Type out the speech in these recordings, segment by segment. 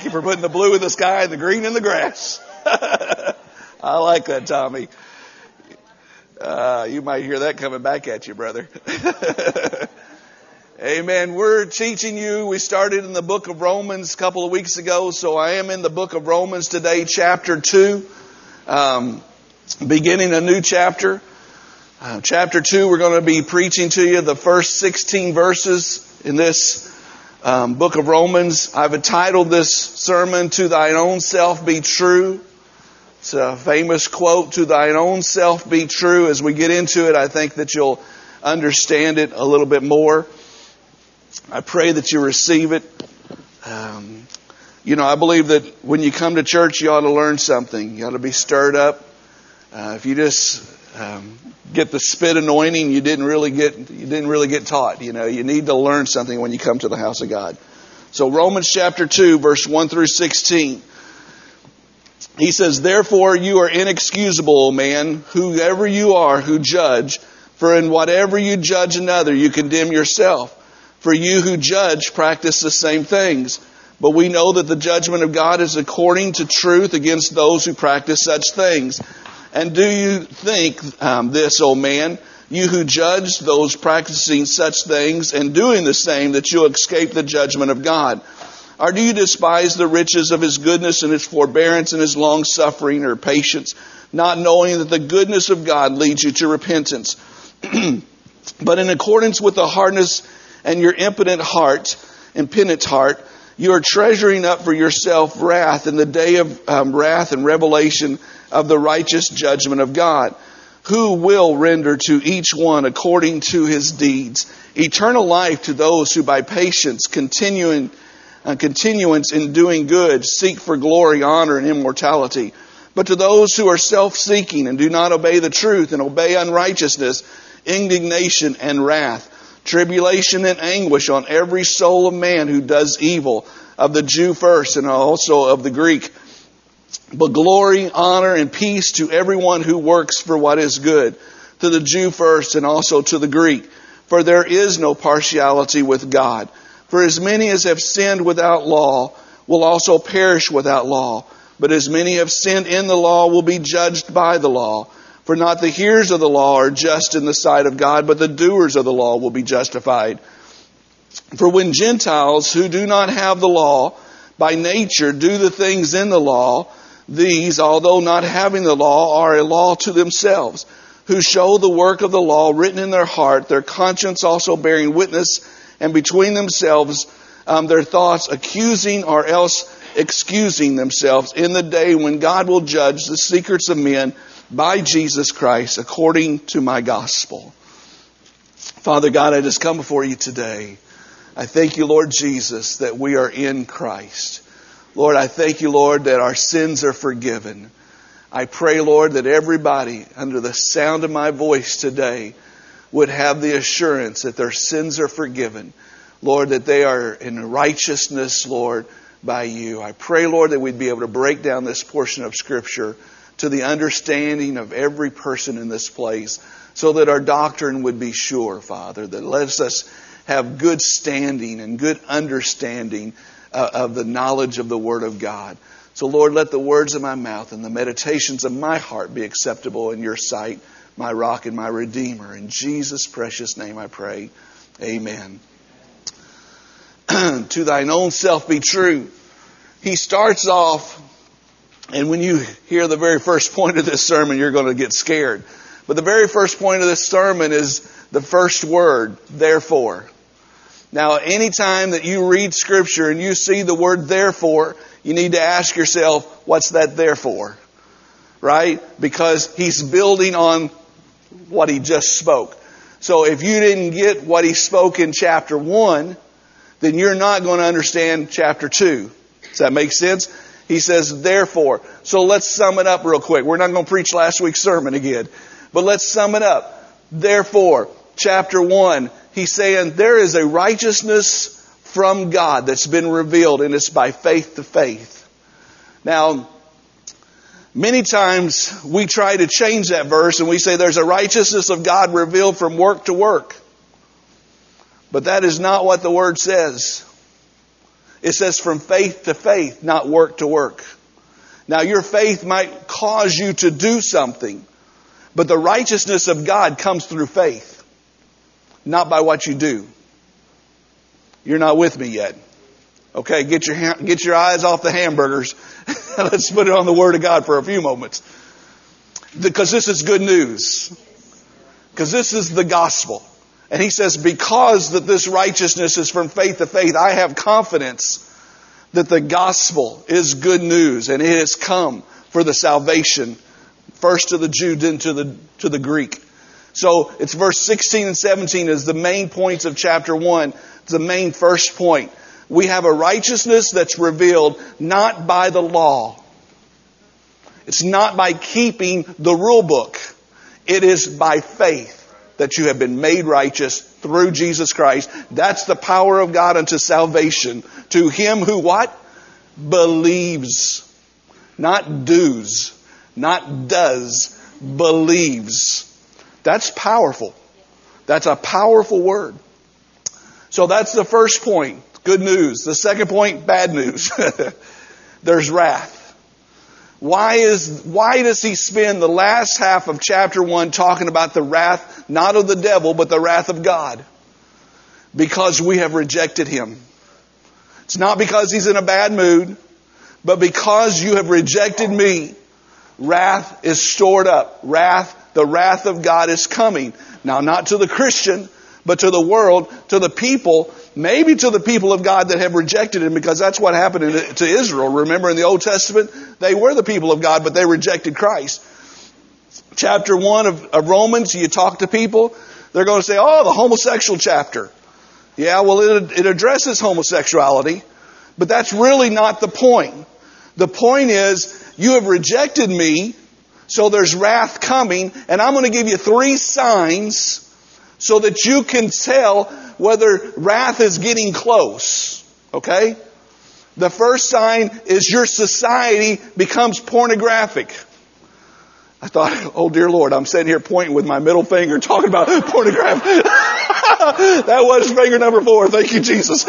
you for putting the blue in the sky and the green in the grass. I like that, Tommy. You might hear that coming back at you, brother. Amen. We're teaching you. We started in the book of Romans a couple of weeks ago, so I am in the book of Romans today, chapter 2, beginning a new chapter. Chapter 2, we're going to be preaching to you the first 16 verses in this book of Romans. I've entitled this sermon, "To Thine Own Self Be True." It's a famous quote, "To thine own self be true." As we get into it, I think that you'll understand it a little bit more. I pray that you receive it. I believe that when you come to church, you ought to learn something. You ought to be stirred up. If you just get the spit anointing, you didn't really get taught. You need to learn something when you come to the house of God. So Romans chapter 2, verse 1 through 16. He says, "Therefore you are inexcusable, O man, whoever you are who judge, for in whatever you judge another, you condemn yourself. For you who judge practice the same things. But we know that the judgment of God is according to truth against those who practice such things. And do you think this, O man, you who judge those practicing such things and doing the same, that you'll escape the judgment of God? Or do you despise the riches of His goodness and His forbearance and His long-suffering or patience, not knowing that the goodness of God leads you to repentance? But in accordance with the hardness and your impenitent heart, you are treasuring up for yourself wrath in the day of wrath and revelation of the righteous judgment of God, who will render to each one according to his deeds eternal life to those who by patience continuance in doing good seek for glory, honor, and immortality. But to those who are self-seeking and do not obey the truth and obey unrighteousness, indignation and wrath, tribulation and anguish on every soul of man who does evil, of the Jew first and also of the Greek. But glory, honor, and peace to everyone who works for what is good, to the Jew first and also to the Greek. For there is no partiality with God. For as many as have sinned without law will also perish without law. But as many have sinned in the law will be judged by the law. For not the hearers of the law are just in the sight of God, but the doers of the law will be justified. For when Gentiles who do not have the law by nature do the things in the law, these, although not having the law, are a law to themselves, who show the work of the law written in their heart, their conscience also bearing witness, and between themselves their thoughts accusing or else excusing themselves in the day when God will judge the secrets of men by Jesus Christ, according to my gospel." Father God, I just come before you today. I thank you, Lord Jesus, that we are in Christ. Lord, I thank you, Lord, that our sins are forgiven. I pray, Lord, that everybody under the sound of my voice today would have the assurance that their sins are forgiven. Lord, that they are in righteousness, Lord, by you. I pray, Lord, that we'd be able to break down this portion of Scripture to the understanding of every person in this place, so that our doctrine would be sure, Father, that lets us have good standing and good understanding of the knowledge of the Word of God. So, Lord, let the words of my mouth and the meditations of my heart be acceptable in your sight, my rock and my redeemer. In Jesus' precious name I pray. Amen. To thine own self be true. He starts off, and when you hear the very first point of this sermon, you're going to get scared. But the very first point of this sermon is the first word, therefore. Now, anytime that you read Scripture and you see the word therefore, you need to ask yourself, what's that therefore? Right? Because he's building on what he just spoke. So if you didn't get what he spoke in chapter 1, then you're not going to understand chapter 2. Does that make sense? He says, therefore. So let's sum it up real quick. We're not going to preach last week's sermon again. But let's sum it up. Therefore, chapter 1, he's saying there is a righteousness from God that's been revealed, and it's by faith to faith. Now, many times we try to change that verse and we say there's a righteousness of God revealed from work to work. But that is not what the Word says. It says from faith to faith, not work to work. Now your faith might cause you to do something, but the righteousness of God comes through faith, not by what you do. You're not with me yet. Okay, get your eyes off the hamburgers. Let's put it on the Word of God for a few moments. Because this is good news. Because this is the gospel. And he says, because that this righteousness is from faith to faith, I have confidence that the gospel is good news. And it has come for the salvation, first to the Jew, then to the Greek. So it's verse 16 and 17 is the main points of chapter 1. It's the main first point. We have a righteousness that's revealed not by the law. It's not by keeping the rule book. It is by faith that you have been made righteous through Jesus Christ. That's the power of God unto salvation. To him who what? Believes. Not does. Not does. Believes. That's powerful. That's a powerful word. So that's the first point. Good news. The second point, bad news. There's wrath. Why does he spend the last half of chapter 1 talking about the wrath, not of the devil, but the wrath of God? Because we have rejected him. It's not because he's in a bad mood, but because you have rejected me. Wrath is stored up. The wrath of God is coming. Now, not to the Christian, but to the world, to the people, maybe to the people of God that have rejected him, because that's what happened to Israel. Remember in the Old Testament, they were the people of God, but they rejected Christ. Chapter 1 of Romans, you talk to people, they're going to say, oh, the homosexual chapter. Yeah, well, it addresses homosexuality, but that's really not the point. The point is, you have rejected me, so there's wrath coming, and I'm going to give you 3 signs so that you can tell whether wrath is getting close. Okay? The first sign is your society becomes pornographic. I thought, oh dear Lord, I'm sitting here pointing with my middle finger talking about pornography. That was finger number 4. Thank you, Jesus.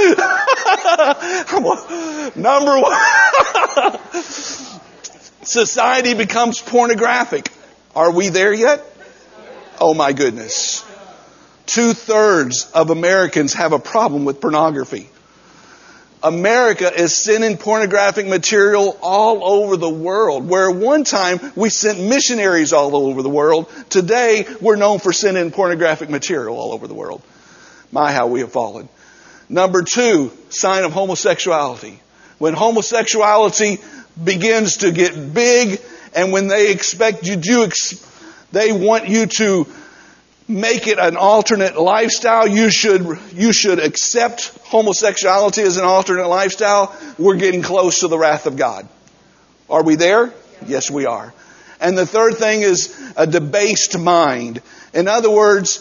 Number 1. Society becomes pornographic. Are we there yet? Oh my goodness. 2/3 of Americans have a problem with pornography. America is sending pornographic material all over the world. Where one time we sent missionaries all over the world, today we're known for sending pornographic material all over the world. My, how we have fallen. Number 2, sign of homosexuality. When homosexuality begins to get big, and when they expect you to, they want you to make it an alternate lifestyle. You should accept homosexuality as an alternate lifestyle. We're getting close to the wrath of God. Are we there? Yes, we are. And the third thing is a debased mind. In other words,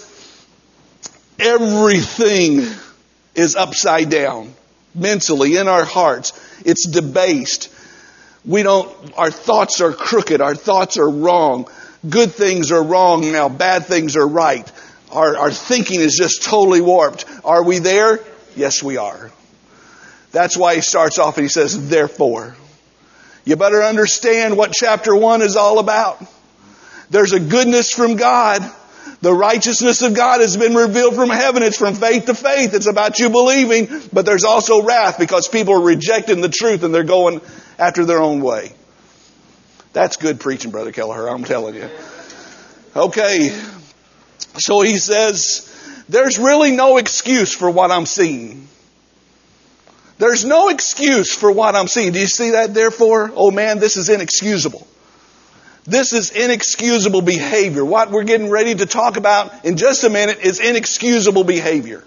everything is upside down mentally in our hearts. It's debased. Our thoughts are crooked. Our thoughts are wrong. Good things are wrong now. Bad things are right. Our thinking is just totally warped. Are we there? Yes, we are. That's why he starts off and he says, therefore. You better understand what chapter 1 is all about. There's a goodness from God. The righteousness of God has been revealed from heaven. It's from faith to faith. It's about you believing. But there's also wrath because people are rejecting the truth and they're going after their own way. That's good preaching, Brother Kelleher, I'm telling you. Okay. So he says, there's really no excuse for what I'm seeing. There's no excuse for what I'm seeing. Do you see that? Therefore, oh man, this is inexcusable. This is inexcusable behavior. What we're getting ready to talk about in just a minute is inexcusable behavior.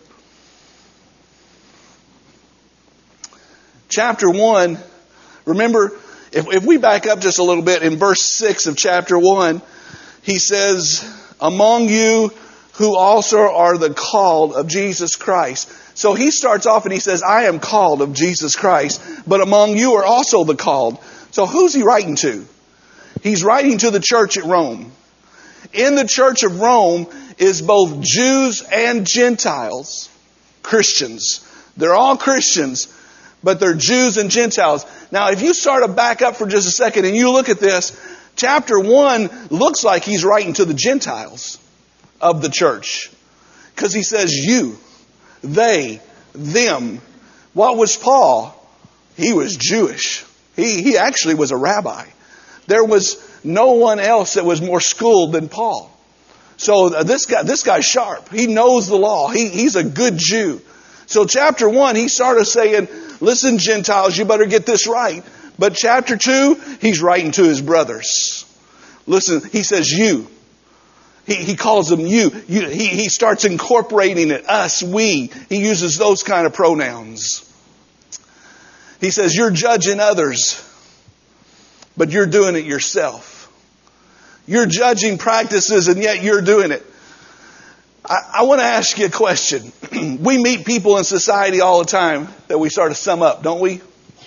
Chapter 1, remember, if we back up just a little bit, in verse 6 of chapter 1, he says, among you who also are the called of Jesus Christ. So he starts off and he says, I am called of Jesus Christ, but among you are also the called. So who's he writing to? He's writing to the church at Rome. In the church of Rome is both Jews and Gentiles, Christians. They're all Christians, but they're Jews and Gentiles. Now, if you start to back up for just a second and you look at this, chapter 1 looks like he's writing to the Gentiles of the church. Because he says you, they, them. What was Paul? He was Jewish. He actually was a rabbi. There was no one else that was more schooled than Paul. So this guy's sharp. He knows the law. He's a good Jew. So chapter 1, he started saying, listen, Gentiles, you better get this right. But chapter 2, he's writing to his brothers. Listen, he says you. He calls them you. He starts incorporating it. Us, we. He uses those kind of pronouns. He says, you're judging others, but you're doing it yourself. You're judging practices, and yet you're doing it. I want to ask you a question. We meet people in society all the time that we start to sum up, don't we?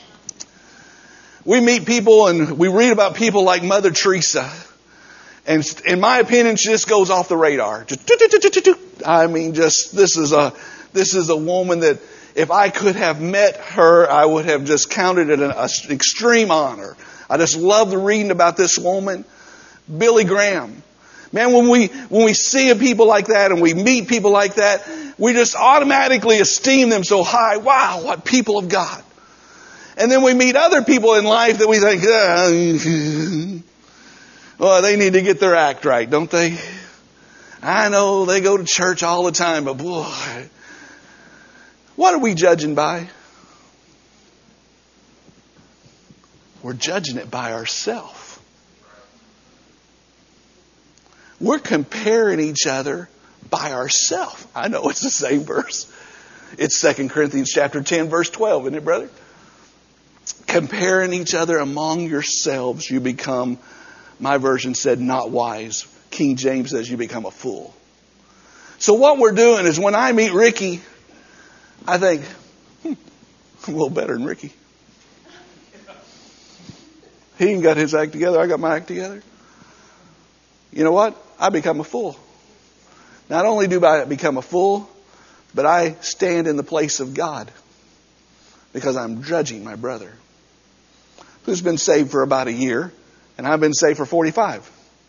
We meet people and we read about people like Mother Teresa. And in my opinion, she just goes off the radar. I mean, this is a woman that if I could have met her, I would have just counted it an extreme honor. I just love reading about this woman. Billy Graham. Man, when we see people like that and we meet people like that, we just automatically esteem them so high. Wow, what people of God. And then we meet other people in life that we think, well, they need to get their act right, don't they? I know they go to church all the time, but boy, what are we judging by? We're judging it by ourselves. We're comparing each other by ourselves. I know it's the same verse. It's 2 Corinthians chapter 10, verse 12, isn't it, brother? Comparing each other among yourselves, you become, my version said, not wise. King James says you become a fool. So what we're doing is when I meet Ricky, I think, I'm a little better than Ricky. He ain't got his act together. I got my act together. You know what? I become a fool. Not only do I become a fool, but I stand in the place of God because I'm judging my brother who's been saved for about a year and I've been saved for 45.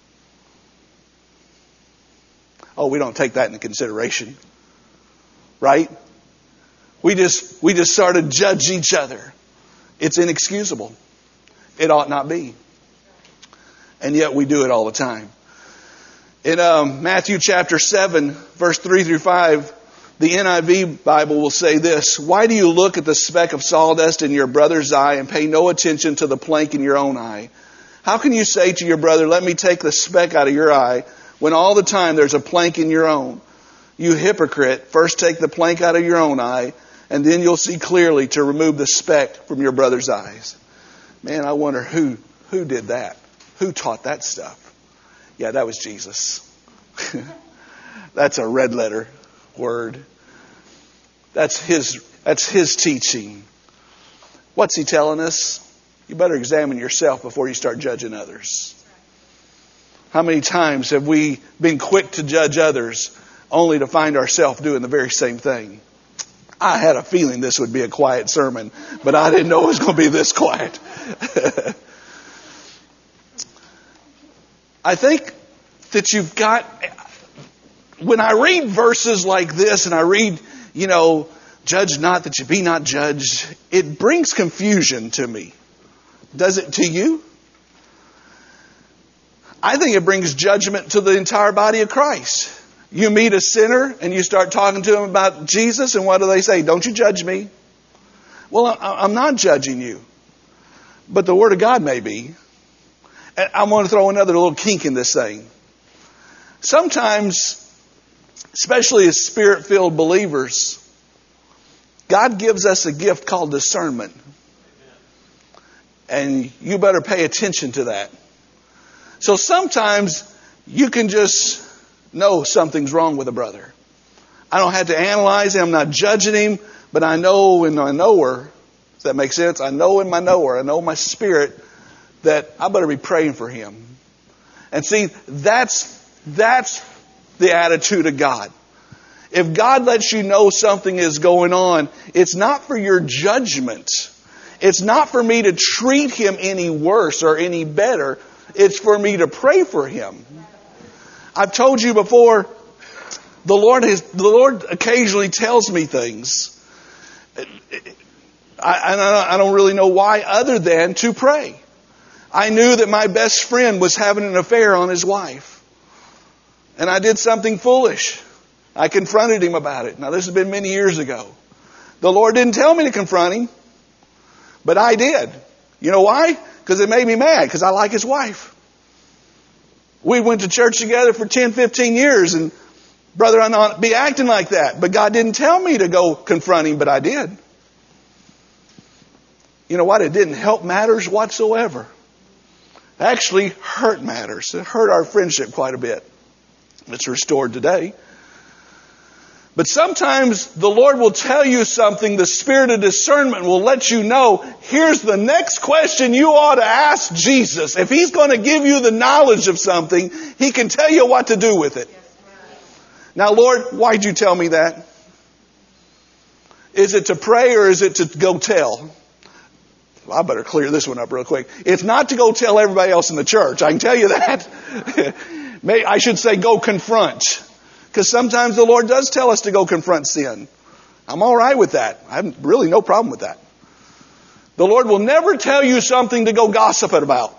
Oh, we don't take that into consideration. Right? We just start to judge each other. It's inexcusable. It ought not be. And yet we do it all the time. In Matthew chapter 7, verse 3 through 5, the NIV Bible will say this: why do you look at the speck of sawdust in your brother's eye and pay no attention to the plank in your own eye? How can you say to your brother, let me take the speck out of your eye, when all the time there's a plank in your own? You hypocrite, first take the plank out of your own eye, and then you'll see clearly to remove the speck from your brother's eyes. Man, I wonder who did that? Who taught that stuff? Yeah, that was Jesus. That's a red letter word. That's his teaching. What's he telling us? You better examine yourself before you start judging others. How many times have we been quick to judge others only to find ourselves doing the very same thing? I had a feeling this would be a quiet sermon, but I didn't know it was going to be this quiet. I think that you've got, when I read verses like this and I read, judge not that you be not judged, it brings confusion to me. Does it to you? I think it brings judgment to the entire body of Christ. You meet a sinner and you start talking to them about Jesus, and what do they say? Don't you judge me. Well, I'm not judging you. But the Word of God may be. And I want to throw another little kink in this thing. Sometimes, especially as Spirit-filled believers, God gives us a gift called discernment. And you better pay attention to that. So sometimes you can just know something's wrong with a brother. I don't have to analyze him. I'm not judging him. But I know in my knower, does that make sense? I know in my knower, I know my spirit, that I better be praying for him. And see, that's the attitude of God. If God lets you know something is going on, it's not for your judgment. It's not for me to treat him any worse or any better. It's for me to pray for him. I've told you before, the Lord occasionally tells me things. I don't really know why other than to pray. I knew that my best friend was having an affair on his wife. And I did something foolish. I confronted him about it. Now, this has been many years ago. The Lord didn't tell me to confront him, but I did. You know why? Because it made me mad, because I like his wife. We went to church together for 10, 15 years, and brother, I'd not be acting like that. But God didn't tell me to go confront him, but I did. You know what? It didn't help matters whatsoever. It actually hurt matters. It hurt our friendship quite a bit. It's restored today. But sometimes the Lord will tell you something, the spirit of discernment will let you know, here's the next question you ought to ask Jesus. If he's going to give you the knowledge of something, he can tell you what to do with it. Now, Lord, why'd you tell me that? Is it to pray or is it to go tell? Well, I better clear this one up real quick. It's not to go tell everybody else in the church. I can tell you that. I should say go confront. Because sometimes the Lord does tell us to go confront sin. I'm all right with that. I have really no problem with that. The Lord will never tell you something to go gossip about.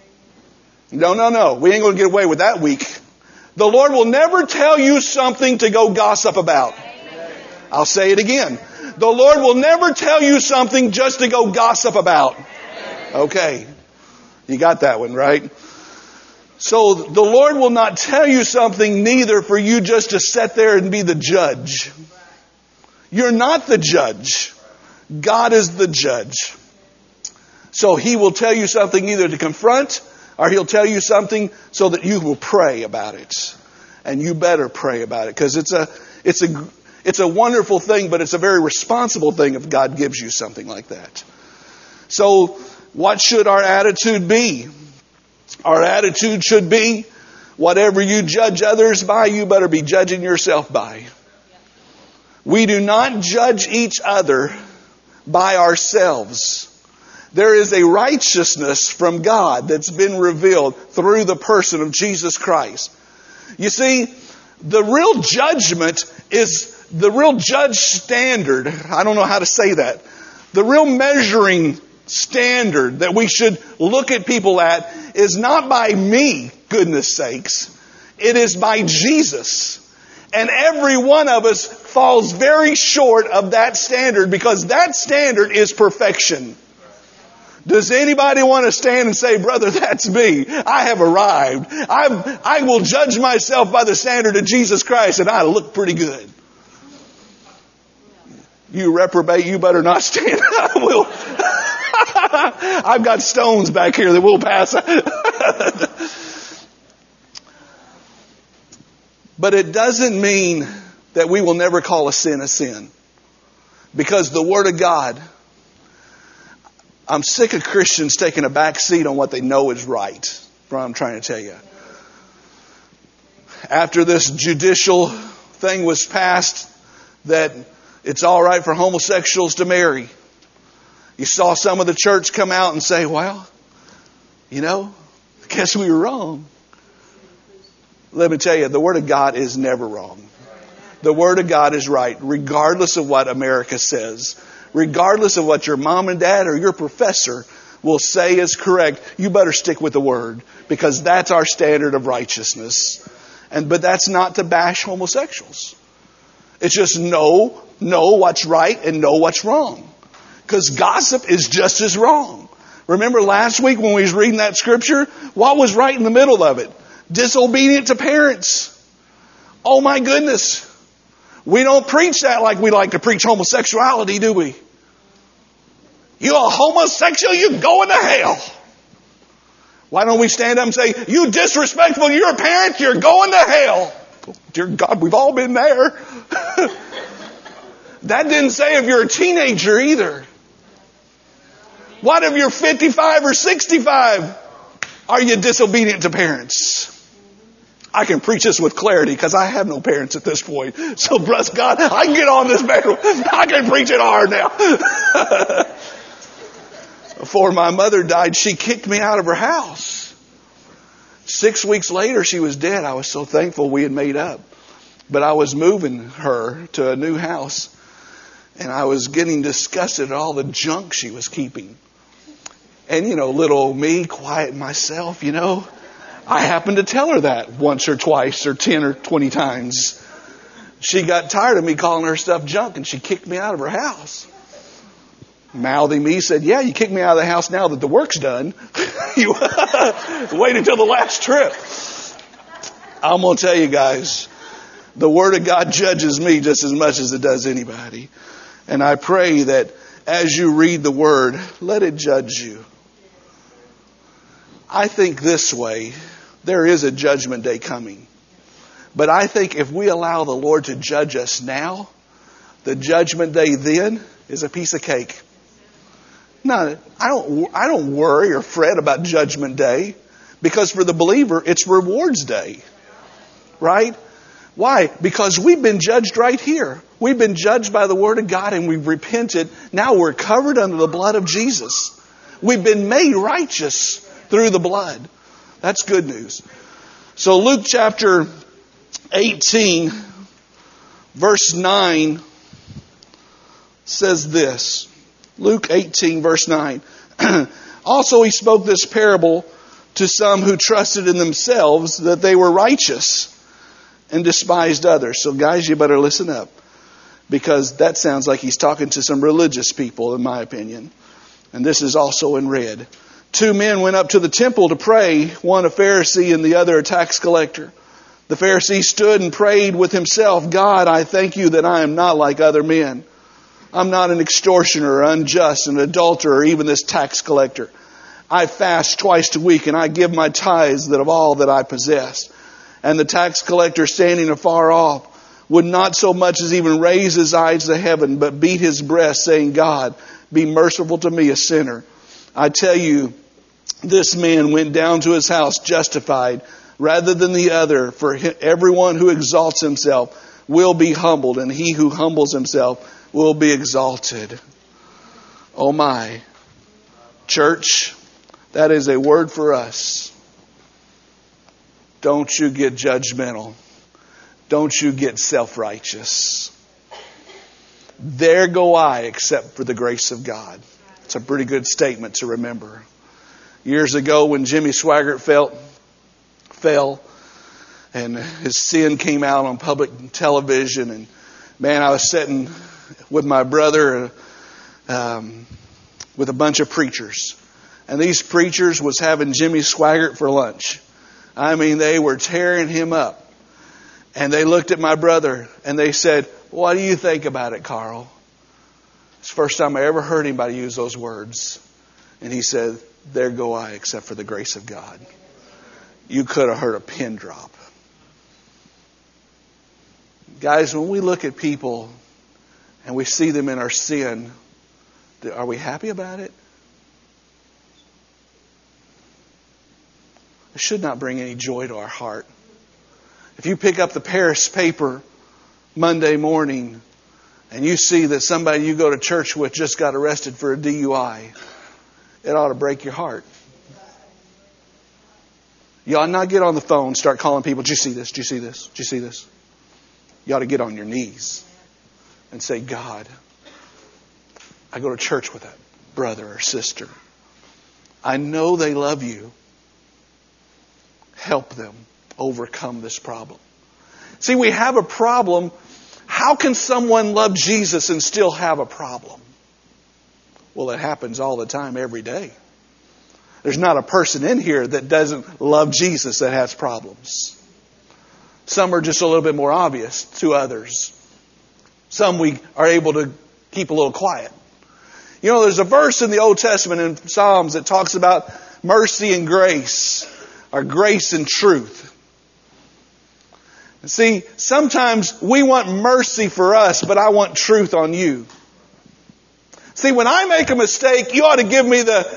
No. We ain't going to get away with that week. The Lord will never tell you something to go gossip about. I'll say it again. The Lord will never tell you something just to go gossip about. Okay. You got that one, right? So the Lord will not tell you something neither for you just to sit there and be the judge. You're not the judge. God is the judge. So he will tell you something either to confront or he'll tell you something so that you will pray about it. And you better pray about it because it's a wonderful thing, but it's a very responsible thing if God gives you something like that. So what should our attitude be? Our attitude should be, whatever you judge others by, you better be judging yourself by. We do not judge each other by ourselves. There is a righteousness from God that's been revealed through the person of Jesus Christ. You see, the real judgment is the real judge standard. I don't know how to say that. The real measuring standard that we should look at people at is not by me, goodness sakes. It is by Jesus. And every one of us falls very short of that standard because that standard is perfection. Does anybody want to stand and say, brother, that's me. I have arrived. I will judge myself by the standard of Jesus Christ and I look pretty good. You reprobate, you better not stand. I will. I've got stones back here that will pass. But it doesn't mean that we will never call a sin. Because the Word of God, I'm sick of Christians taking a back seat on what they know is right. That's what I'm trying to tell you. After this judicial thing was passed that it's all right for homosexuals to marry, you saw some of the church come out and say, well, I guess we were wrong. Let me tell you, the Word of God is never wrong. The Word of God is right, regardless of what America says. Regardless of what your mom and dad or your professor will say is correct, you better stick with the Word. Because that's our standard of righteousness. But that's not to bash homosexuals. It's just know what's right and know what's wrong. Because gossip is just as wrong. Remember last week when we was reading that scripture? What was right in the middle of it? Disobedient to parents. Oh my goodness. We don't preach that like we like to preach homosexuality, do we? You're a homosexual, you're going to hell. Why don't we stand up and say, you disrespectful, you're a parent, you're going to hell. Dear God, we've all been there. That didn't say if you're a teenager either. What if you're 55 or 65? Are you disobedient to parents? I can preach this with clarity because I have no parents at this point. So bless God, I can get on this bandwagon. I can preach it hard now. Before my mother died, she kicked me out of her house. 6 weeks later, she was dead. I was so thankful we had made up. But I was moving her to a new house, and I was getting disgusted at all the junk she was keeping. And, little old me, quiet myself, I happened to tell her that once or twice or 10 or 20 times. She got tired of me calling her stuff junk, and she kicked me out of her house. Mouthy me said, yeah, you kicked me out of the house now that the work's done. You wait until the last trip. I'm going to tell you guys, the Word of God judges me just as much as it does anybody. And I pray that as you read the Word, let it judge you. I think this way, there is a judgment day coming. But I think if we allow the Lord to judge us now, the judgment day then is a piece of cake. No, I don't worry or fret about judgment day, because for the believer, it's rewards day. Right? Why? Because we've been judged right here. We've been judged by the Word of God and we've repented. Now we're covered under the blood of Jesus. We've been made righteous through the blood. That's good news. So Luke chapter 18, verse 9 says this. Luke 18, verse 9. Also he spoke this parable to some who trusted in themselves that they were righteous and despised others. So guys, you better listen up, because that sounds like he's talking to some religious people, in my opinion. And this is also in red. 2 men went up to the temple to pray, one a Pharisee and the other a tax collector. The Pharisee stood and prayed with himself, God, I thank you that I am not like other men. I'm not an extortioner, unjust, an adulterer, or even this tax collector. I fast twice a week and I give my tithes of all that I possess. And the tax collector, standing afar off, would not so much as even raise his eyes to heaven, but beat his breast, saying, God, be merciful to me, a sinner. I tell you, this man went down to his house justified rather than the other. For everyone who exalts himself will be humbled, and he who humbles himself will be exalted. Oh my. Church, that is a word for us. Don't you get judgmental. Don't you get self-righteous. There go I, except for the grace of God. It's a pretty good statement to remember. Years ago when Jimmy Swaggart fell and his sin came out on public television, and man, I was sitting with my brother with a bunch of preachers. And these preachers was having Jimmy Swaggart for lunch. I mean, they were tearing him up. And they looked at my brother and they said, what do you think about it, Carl? It's the first time I ever heard anybody use those words. And he said, there go I, except for the grace of God. You could have heard a pin drop. Guys, when we look at people and we see them in our sin, are we happy about it? It should not bring any joy to our heart. If you pick up the Paris paper Monday morning and you see that somebody you go to church with just got arrested for a DUI, it ought to break your heart. You ought not get on the phone and start calling people, did you see this? Did you see this? Did you see this? You ought to get on your knees and say, God, I go to church with a brother or sister. I know they love you. Help them overcome this problem. See, we have a problem. How can someone love Jesus and still have a problem? Well, it happens all the time, every day. There's not a person in here that doesn't love Jesus that has problems. Some are just a little bit more obvious to others. Some we are able to keep a little quiet. You know, there's a verse in the Old Testament in Psalms that talks about mercy and grace, or grace and truth. See, sometimes we want mercy for us, but I want truth on you. See, when I make a mistake, you ought to give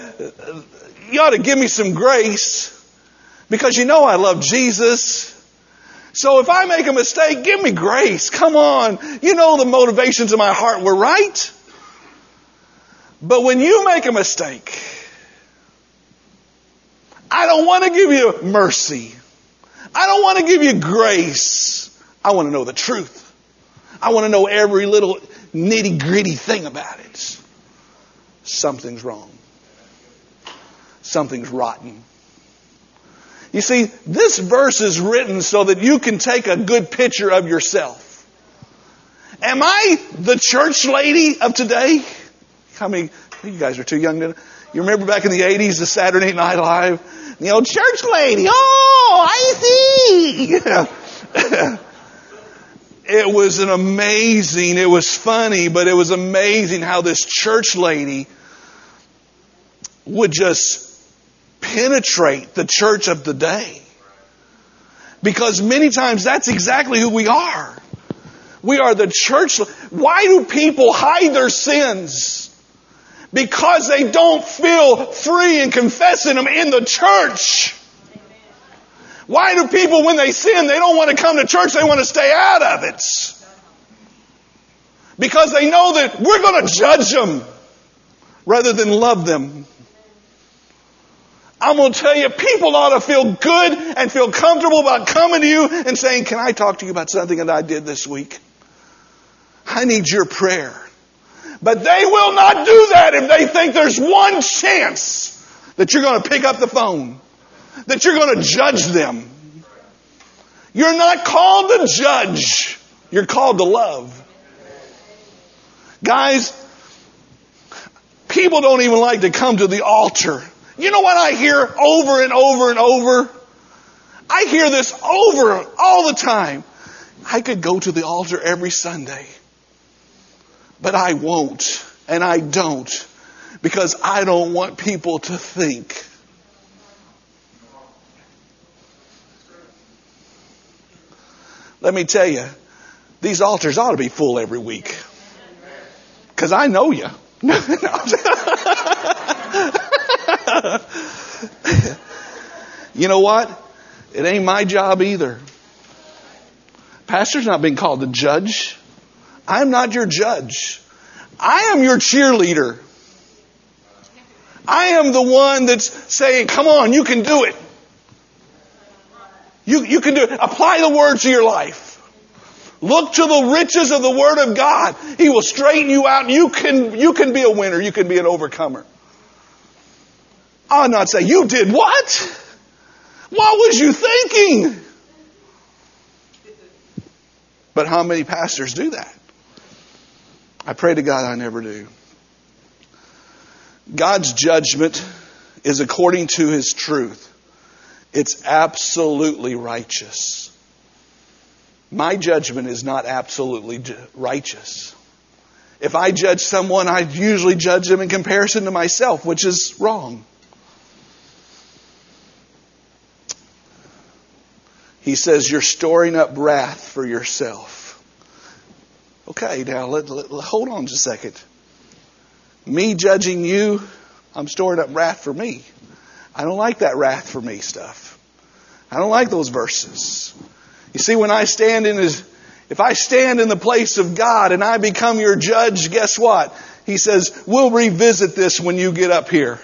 me some grace, because you know I love Jesus. So if I make a mistake, give me grace. Come on. You know the motivations of my heart were right. But when you make a mistake, I don't want to give you mercy. I don't want to give you grace. I want to know the truth. I want to know every little nitty-gritty thing about it. Something's wrong. Something's rotten. You see, this verse is written so that you can take a good picture of yourself. Am I the church lady of today? How many, you guys are too young to, you remember back in the 80s, the Saturday Night Live? The old church lady. Oh, I see. It was it was funny, but it was amazing how this church lady would just penetrate the church of the day. Because many times that's exactly who we are. We are the church. Why do people hide their sins? Because they don't feel free in confessing them in the church. Why do people, when they sin, they don't want to come to church, they want to stay out of it? Because they know that we're going to judge them rather than love them. I'm going to tell you, people ought to feel good and feel comfortable about coming to you and saying, can I talk to you about something that I did this week? I need your prayer. But they will not do that if they think there's one chance that you're going to pick up the phone, that you're going to judge them. You're not called to judge. You're called to love. Guys, people don't even like to come to the altar. You know what I hear over and over and over? I hear this over all the time. I could go to the altar every Sunday, but I won't, and I don't, because I don't want people to think. Let me tell you, these altars ought to be full every week. Because I know you. You know what? It ain't my job either. Pastor's not been called to judge. I'm not your judge. I am your cheerleader. I am the one that's saying, come on, you can do it. You can do it. Apply the word to your life. Look to the riches of the Word of God. He will straighten you out. You can be a winner. You can be an overcomer. I'll not say, you did what? What was you thinking? But how many pastors do that? I pray to God I never do. God's judgment is according to His truth. It's absolutely righteous. My judgment is not absolutely righteous. If I judge someone, I usually judge them in comparison to myself, which is wrong. He says, you're storing up wrath for yourself. Okay, now hold on just a second. Me judging you, I'm storing up wrath for me. I don't like that wrath for me stuff. I don't like those verses. You see, when I stand if I stand in the place of God and I become your judge, guess what? He says, we'll revisit this when you get up here.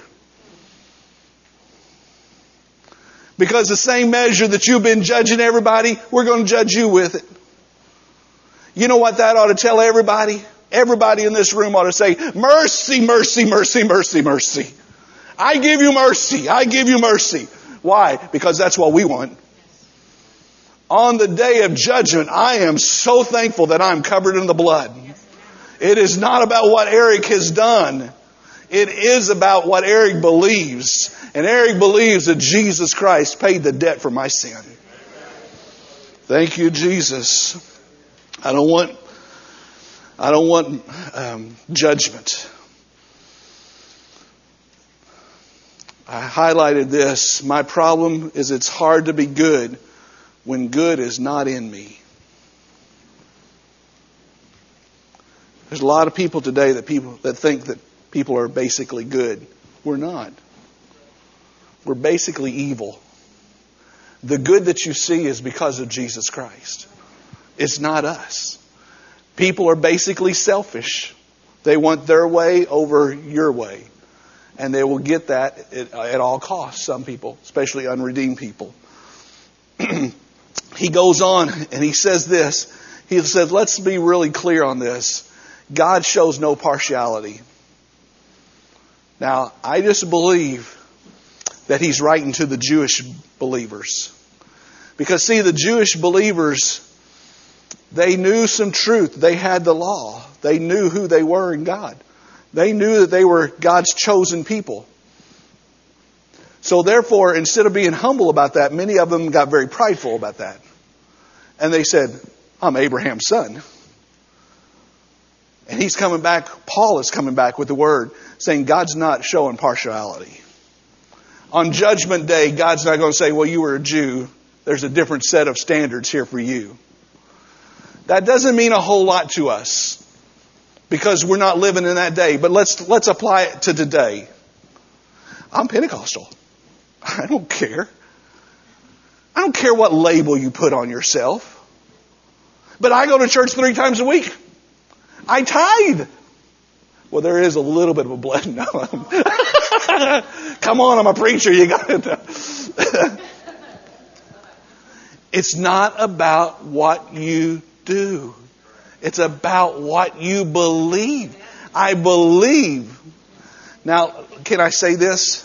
Because the same measure that you've been judging everybody, we're going to judge you with it. You know what that ought to tell everybody? Everybody in this room ought to say, mercy, mercy, mercy, mercy, mercy. I give you mercy. I give you mercy. Why? Because that's what we want. On the day of judgment, I am so thankful that I'm covered in the blood. It is not about what Eric has done. It is about what Eric believes. And Eric believes that Jesus Christ paid the debt for my sin. Thank you, Jesus. I don't want judgment. I highlighted this. My problem is it's hard to be good when good is not in me. There's a lot of people today that think that people are basically good. We're not. We're basically evil. The good that you see is because of Jesus Christ. It's not us. People are basically selfish. They want their way over your way. And they will get that at all costs, some people, especially unredeemed people. He goes on and he says this. He says, let's be really clear on this. God shows no partiality. Now, I just believe that he's writing to the Jewish believers. Because, see, the Jewish believers, they knew some truth. They had the law. They knew who they were in God. They knew that they were God's chosen people. So therefore, instead of being humble about that, many of them got very prideful about that. And they said, I'm Abraham's son. And he's coming back, Paul is coming back with the word saying God's not showing partiality. On Judgment Day, God's not going to say, well, you were a Jew. There's a different set of standards here for you. That doesn't mean a whole lot to us because we're not living in that day. But let's apply it to today. I'm Pentecostal. I don't care. I don't care what label you put on yourself. But I go to church 3 times a week. I tithe. Well, there is a little bit of a blessing. No. Come on, I'm a preacher. You got it. It's not about what you do. It's about what you believe. I believe. Now, can I say this?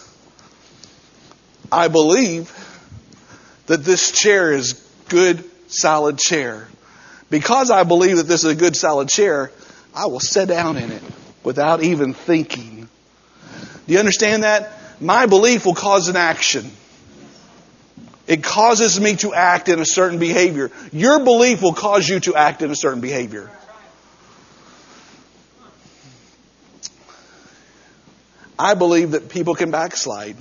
I believe that this chair is good, solid chair. Because I believe that this is a good, solid chair, I will sit down in it without even thinking. Do you understand that? My belief will cause an action. It causes me to act in a certain behavior. Your belief will cause you to act in a certain behavior. I believe that people can backslide.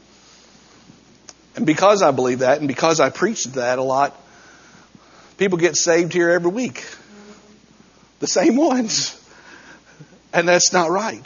And because I believe that, and because I preach that a lot, people get saved here every week. The same ones. And that's not right.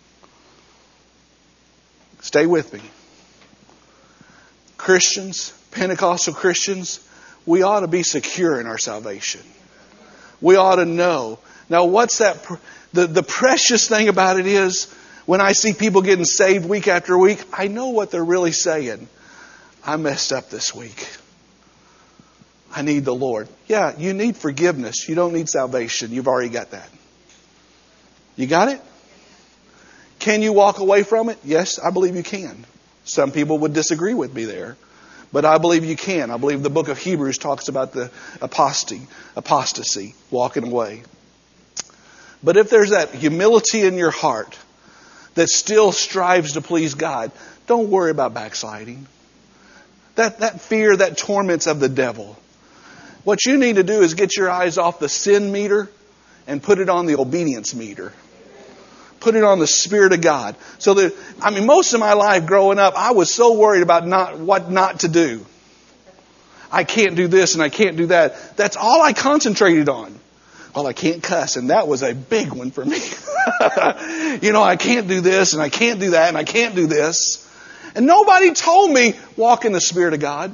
Stay with me. Christians, Pentecostal Christians, we ought to be secure in our salvation. We ought to know. Now, what's that? The precious thing about it is, when I see people getting saved week after week, I know what they're really saying. I messed up this week. I need the Lord. Yeah, you need forgiveness. You don't need salvation. You've already got that. You got it? Can you walk away from it? Yes, I believe you can. Some people would disagree with me there. But I believe you can. I believe the book of Hebrews talks about the apostasy, walking away. But if there's that humility in your heart that still strives to please God, don't worry about backsliding. That fear, that torments of the devil. What you need to do is get your eyes off the sin meter and put it on the obedience meter. Put it on the Spirit of God. So that, most of my life growing up, I was so worried about what not to do. I can't do this and I can't do that. That's all I concentrated on. Well, I can't cuss, and that was a big one for me. I can't do this and I can't do that and I can't do this. And nobody told me, walk in the Spirit of God.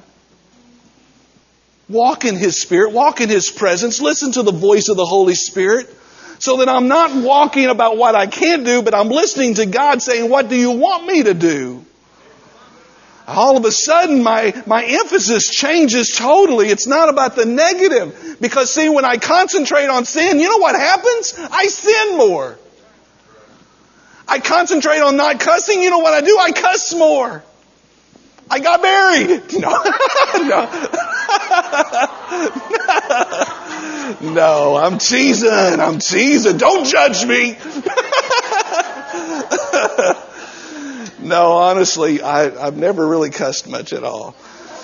Walk in His Spirit. Walk in His presence. Listen to the voice of the Holy Spirit. So that I'm not walking about what I can't do, but I'm listening to God saying, what do you want me to do? All of a sudden, my emphasis changes totally. It's not about the negative. Because see, when I concentrate on sin, you know what happens? I sin more. I concentrate on not cussing, you know what I do? I cuss more. I got married. No, I'm teasing. Don't judge me. No, honestly, I've never really cussed much at all.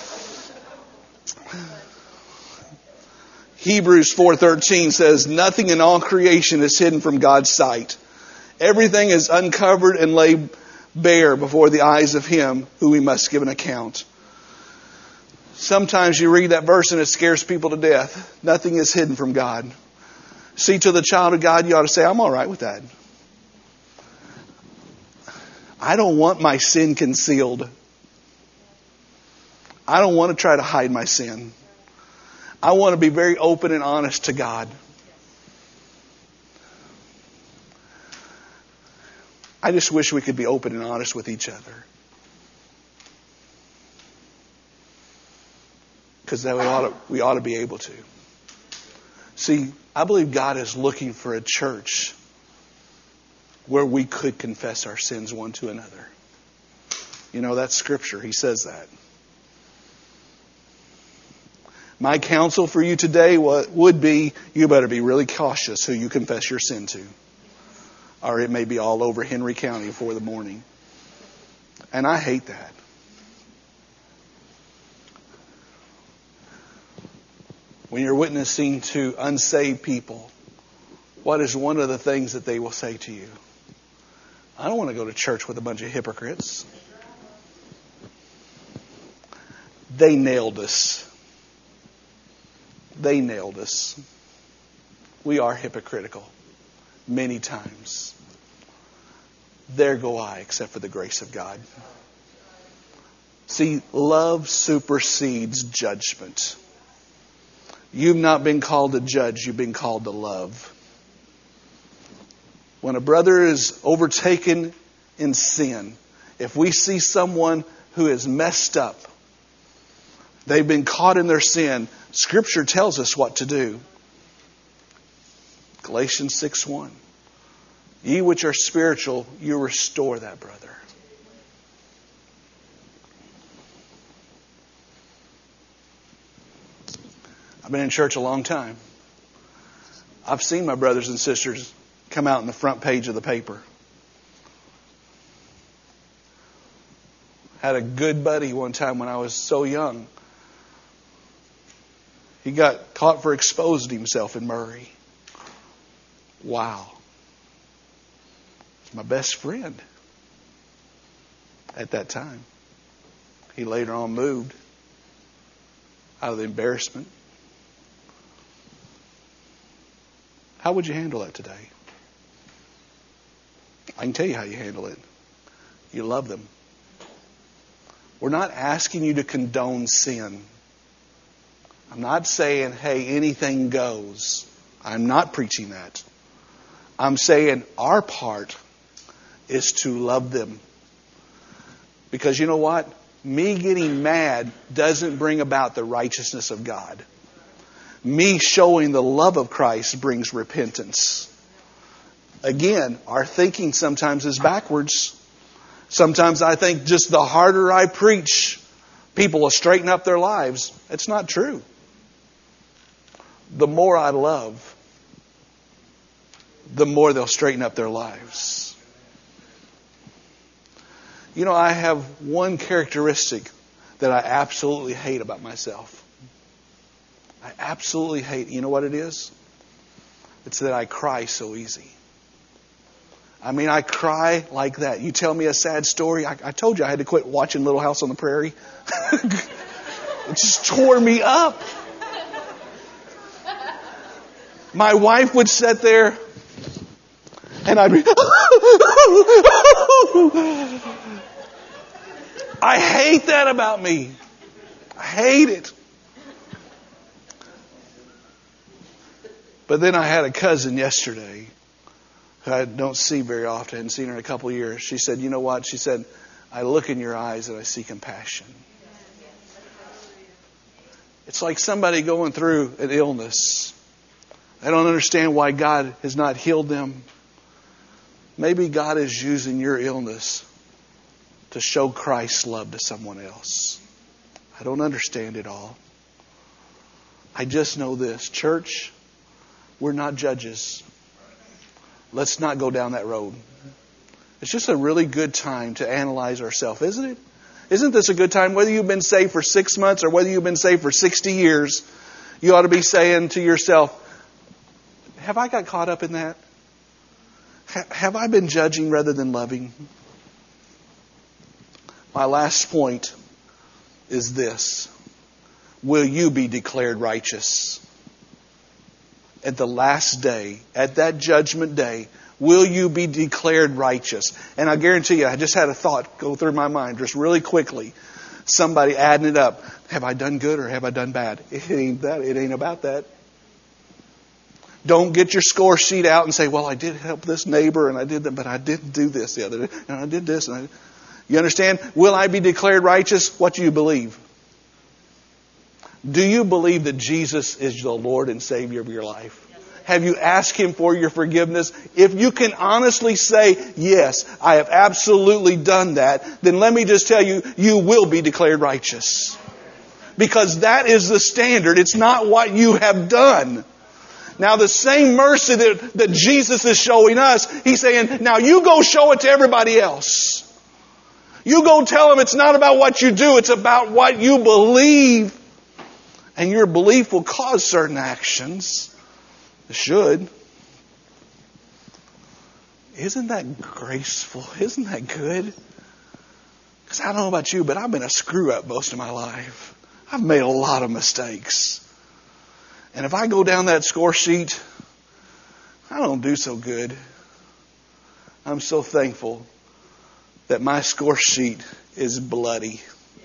Hebrews 4:13 says, nothing in all creation is hidden from God's sight. Everything is uncovered and laid bare before the eyes of Him who we must give an account. Sometimes you read that verse and it scares people to death. Nothing is hidden from God. See, to the child of God, you ought to say, I'm all right with that. I don't want my sin concealed. I don't want to try to hide my sin. I want to be very open and honest to God. I just wish we could be open and honest with each other. Because we ought to be able to. See, I believe God is looking for a church where we could confess our sins one to another. You know, that's Scripture. He says that. My counsel for you today would be, you better be really cautious who you confess your sin to. Or it may be all over Henry County before the morning. And I hate that. When you're witnessing to unsaved people, what is one of the things that they will say to you? I don't want to go to church with a bunch of hypocrites. They nailed us. They nailed us. We are hypocritical many times. There go I, except for the grace of God. See, love supersedes judgment. You've not been called to judge, you've been called to love. When a brother is overtaken in sin, if we see someone who is messed up, they've been caught in their sin, Scripture tells us what to do. Galatians 6:1. Ye which are spiritual, you restore that brother. I've been in church a long time. I've seen my brothers and sisters come out in the front page of the paper. Had a good buddy one time when I was so young. He got caught for exposing himself in Murray. Wow. He's my best friend at that time. He later on moved out of the embarrassment. How would you handle that today? I can tell you how you handle it. You love them. We're not asking you to condone sin. I'm not saying, hey, anything goes. I'm not preaching that. I'm saying our part is to love them. Because you know what? Me getting mad doesn't bring about the righteousness of God. Me showing the love of Christ brings repentance. Again, our thinking sometimes is backwards. Sometimes I think just the harder I preach, people will straighten up their lives. It's not true. The more I love, the more they'll straighten up their lives. You know, I have one characteristic that I absolutely hate about myself. I absolutely hate. You know what it is? It's that I cry so easy. I mean, I cry like that. You tell me a sad story. I told you I had to quit watching Little House on the Prairie. It just tore me up. My wife would sit there and I'd be... I hate that about me. I hate it. But then I had a cousin yesterday who I don't see very often. I hadn't seen her in a couple of years. She said, you know what? She said, I look in your eyes and I see compassion. It's like somebody going through an illness. They don't understand why God has not healed them. Maybe God is using your illness to show Christ's love to someone else. I don't understand it all. I just know this. Church, we're not judges. Let's not go down that road. It's just a really good time to analyze ourselves, isn't it? Isn't this a good time? Whether you've been saved for 6 months or whether you've been saved for 60 years, you ought to be saying to yourself, have I got caught up in that? Have I been judging rather than loving? My last point is this. Will you be declared righteous? At the last day, at that judgment day, will you be declared righteous? And I guarantee you, I just had a thought go through my mind just really quickly. somebody adding it up. Have I done good or have I done bad? It ain't that. It ain't about that. Don't get your score sheet out and say, well, I did help this neighbor and I did that, but I didn't do this the other day. And I did this. You understand? Will I be declared righteous? What do you believe? Do you believe that Jesus is the Lord and Savior of your life? Have you asked Him for your forgiveness? If you can honestly say, yes, I have absolutely done that, then let me just tell you, you will be declared righteous. Because that is the standard. It's not what you have done. Now the same mercy that Jesus is showing us, He's saying, now you go show it to everybody else. You go tell them it's not about what you do, it's about what you believe. And your belief will cause certain actions. It should. Isn't that graceful? Isn't that good? Because I don't know about you, but I've been a screw up most of my life. I've made a lot of mistakes. And if I go down that score sheet, I don't do so good. I'm so thankful that my score sheet is bloody.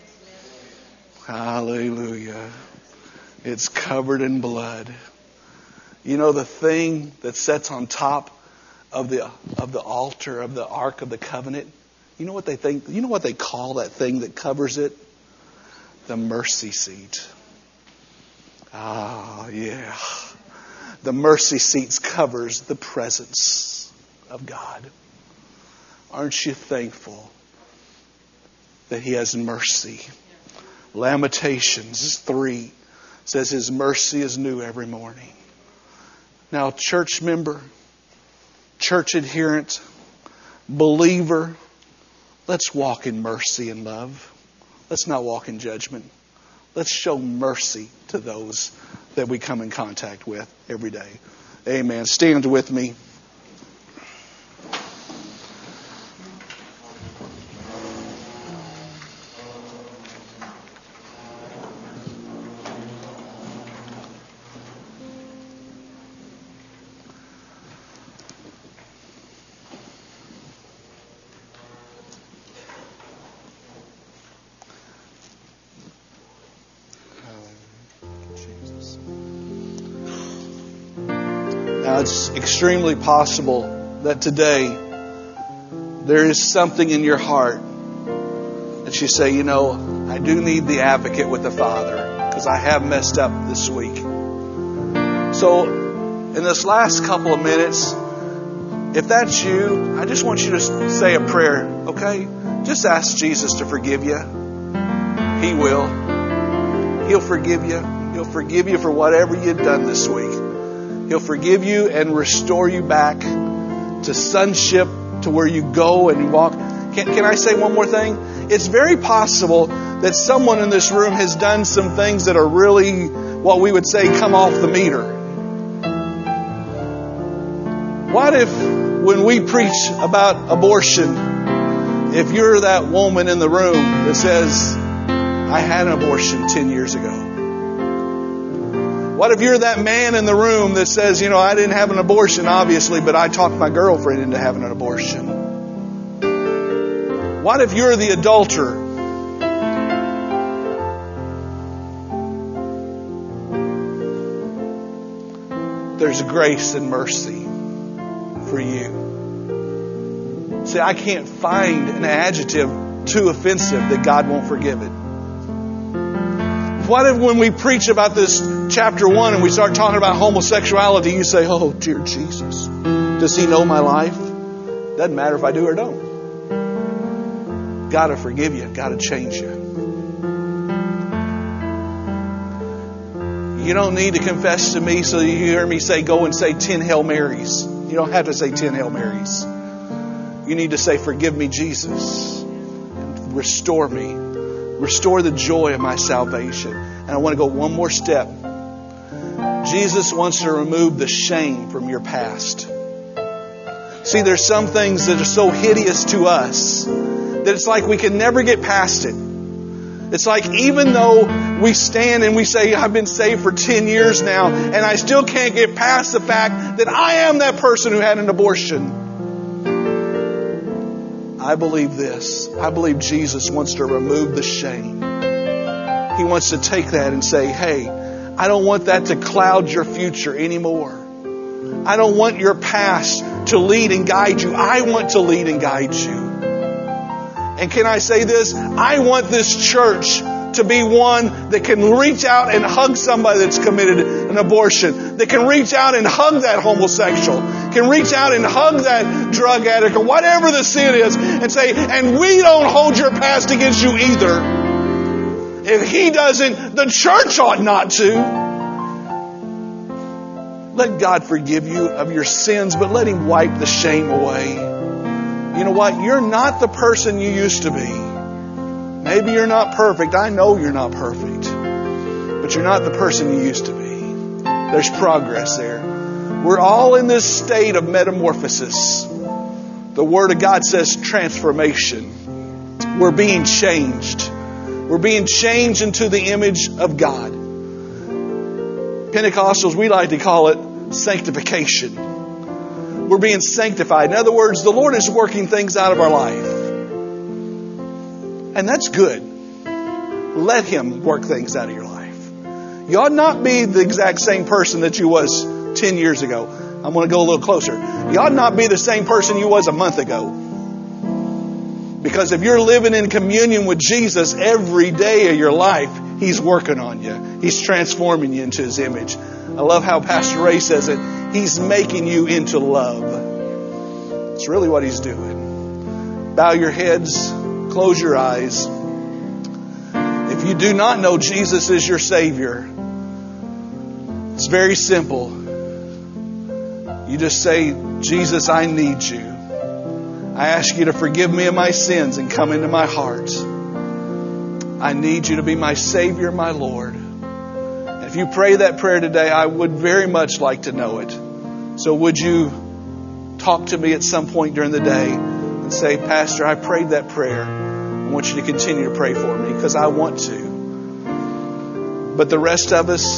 Hallelujah. It's covered in blood. You know the thing that sits on top of the altar of the Ark of the Covenant? You know what they think? You know what they call that thing that covers it? The mercy seat. Ah, yeah. The mercy seat covers the presence of God. Aren't you thankful that He has mercy? Lamentations 3 says His mercy is new every morning. Now, church member, church adherent, believer, let's walk in mercy and love. Let's not walk in judgment. Let's show mercy to those that we come in contact with every day. Amen. Stand with me. Now, it's extremely possible that today there is something in your heart that you say, you know, I do need the advocate with the Father because I have messed up this week. So in this last couple of minutes, if that's you, I just want you to say a prayer, okay? Just ask Jesus to forgive you. He will. He'll forgive you. He'll forgive you for whatever you've done this week. He'll forgive you and restore you back to sonship, to where you go and you walk. Can I say one more thing? It's very possible that someone in this room has done some things that are really, what we would say, come off the meter. What if when we preach about abortion, if you're that woman in the room that says, I had an abortion 10 years ago? What if you're that man in the room that says, you know, I didn't have an abortion, obviously, but I talked my girlfriend into having an abortion? What if you're the adulterer? There's grace and mercy for you. See, I can't find an adjective too offensive that God won't forgive it. What if when we preach about this chapter 1 and we start talking about homosexuality, you say, oh, dear Jesus, does He know my life? Doesn't matter if I do or don't. Got to forgive you. Got to change you. You don't need to confess to me so you hear me say, go and say 10 Hail Marys. You don't have to say 10 Hail Marys. You need to say, forgive me, Jesus. Restore me. Restore the joy of my salvation. And I want to go one more step. Jesus wants to remove the shame from your past. See, there's some things that are so hideous to us that it's like we can never get past it. It's like even though we stand and we say, I've been saved for 10 years now, and I still can't get past the fact that I am that person who had an abortion. I believe this. I believe Jesus wants to remove the shame. He wants to take that and say, hey, I don't want that to cloud your future anymore. I don't want your past to lead and guide you. I want to lead and guide you. And can I say this? I want this church to be one that can reach out and hug somebody that's committed an abortion, that can reach out and hug that homosexual, can reach out and hug that drug addict or whatever the sin is and say, and we don't hold your past against you either. If he doesn't, the church ought not to. Let God forgive you of your sins, but let Him wipe the shame away. You know what? You're not the person you used to be. Maybe you're not perfect. I know you're not perfect. But you're not the person you used to be. There's progress there. We're all in this state of metamorphosis. The Word of God says transformation. We're being changed. We're being changed into the image of God. Pentecostals, we like to call it sanctification. We're being sanctified. In other words, the Lord is working things out of our life. And that's good. Let Him work things out of your life. You ought not be the exact same person that you was 10 years ago. I'm going to go a little closer. You ought not be the same person you was a month ago. Because if you're living in communion with Jesus every day of your life, He's working on you. He's transforming you into His image. I love how Pastor Ray says it. He's making you into love. It's really what He's doing. Bow your heads. Close your eyes. If you do not know Jesus is your Savior, it's very simple. You just say, Jesus, I need you. I ask you to forgive me of my sins and come into my heart. I need you to be my Savior, my Lord. And if you pray that prayer today, I would very much like to know it. So would you talk to me at some point during the day and say, Pastor, I prayed that prayer. I want you to continue to pray for me because I want to. But the rest of us,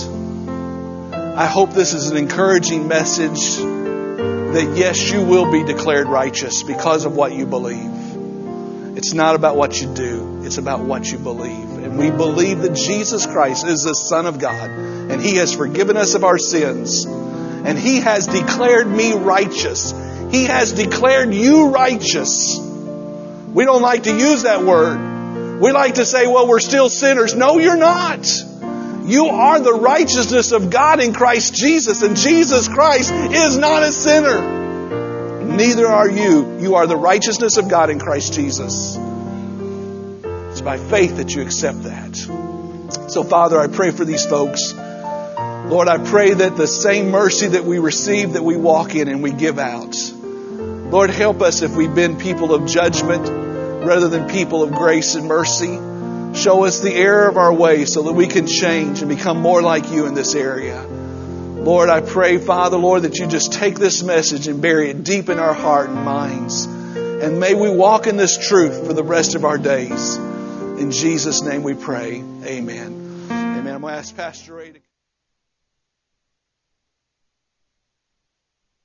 I hope this is an encouraging message that yes, you will be declared righteous because of what you believe. It's not about what you do. It's about what you believe. And we believe that Jesus Christ is the Son of God. And He has forgiven us of our sins. And He has declared me righteous. He has declared you righteous. We don't like to use that word. We like to say, well, we're still sinners. No, you're not. You are the righteousness of God in Christ Jesus. And Jesus Christ is not a sinner. Neither are you. You are the righteousness of God in Christ Jesus. It's by faith that you accept that. So, Father, I pray for these folks. Lord, I pray that the same mercy that we receive, that we walk in and we give out. Lord, help us if we've been people of judgment rather than people of grace and mercy. Show us the error of our ways so that we can change and become more like you in this area. Lord, I pray, Father, Lord, that you just take this message and bury it deep in our heart and minds. And may we walk in this truth for the rest of our days. In Jesus' name we pray. Amen. Amen. I'm going to ask Pastor Ray to